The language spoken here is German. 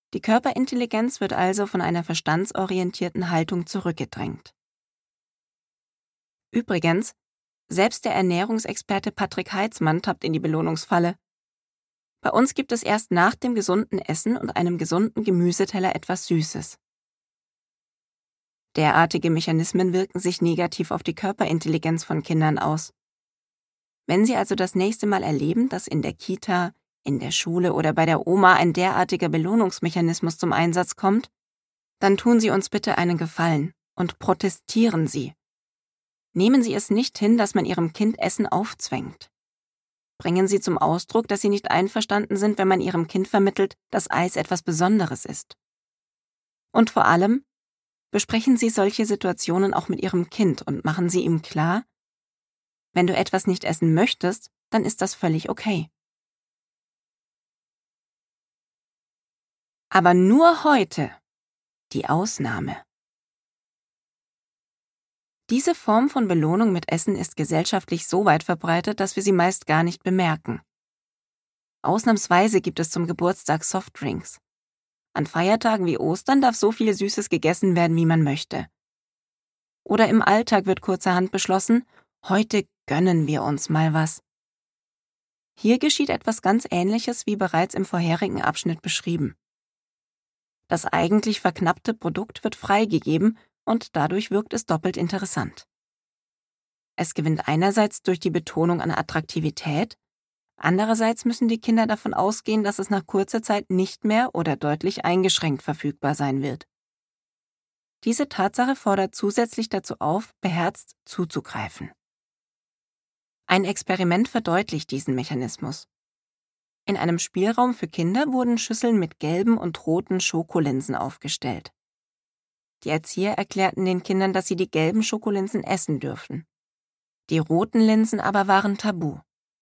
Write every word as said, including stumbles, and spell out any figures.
Die Körperintelligenz wird also von einer verstandsorientierten Haltung zurückgedrängt. Übrigens, selbst der Ernährungsexperte Patrick Heitzmann tappt in die Belohnungsfalle. Bei uns gibt es erst nach dem gesunden Essen und einem gesunden Gemüseteller etwas Süßes. Derartige Mechanismen wirken sich negativ auf die Körperintelligenz von Kindern aus. Wenn Sie also das nächste Mal erleben, dass in der Kita, in der Schule oder bei der Oma ein derartiger Belohnungsmechanismus zum Einsatz kommt, dann tun Sie uns bitte einen Gefallen und protestieren Sie. Nehmen Sie es nicht hin, dass man Ihrem Kind Essen aufzwängt. Bringen Sie zum Ausdruck, dass Sie nicht einverstanden sind, wenn man Ihrem Kind vermittelt, dass Eis etwas Besonderes ist. Und vor allem, besprechen Sie solche Situationen auch mit Ihrem Kind und machen Sie ihm klar, wenn du etwas nicht essen möchtest, dann ist das völlig okay. Aber nur heute die Ausnahme. Diese Form von Belohnung mit Essen ist gesellschaftlich so weit verbreitet, dass wir sie meist gar nicht bemerken. Ausnahmsweise gibt es zum Geburtstag Softdrinks. An Feiertagen wie Ostern darf so viel Süßes gegessen werden, wie man möchte. Oder im Alltag wird kurzerhand beschlossen, heute gönnen wir uns mal was. Hier geschieht etwas ganz Ähnliches wie bereits im vorherigen Abschnitt beschrieben. Das eigentlich verknappte Produkt wird freigegeben und dadurch wirkt es doppelt interessant. Es gewinnt einerseits durch die Betonung an Attraktivität, andererseits müssen die Kinder davon ausgehen, dass es nach kurzer Zeit nicht mehr oder deutlich eingeschränkt verfügbar sein wird. Diese Tatsache fordert zusätzlich dazu auf, beherzt zuzugreifen. Ein Experiment verdeutlicht diesen Mechanismus. In einem Spielraum für Kinder wurden Schüsseln mit gelben und roten Schokolinsen aufgestellt. Die Erzieher erklärten den Kindern, dass sie die gelben Schokolinsen essen dürfen. Die roten Linsen aber waren tabu.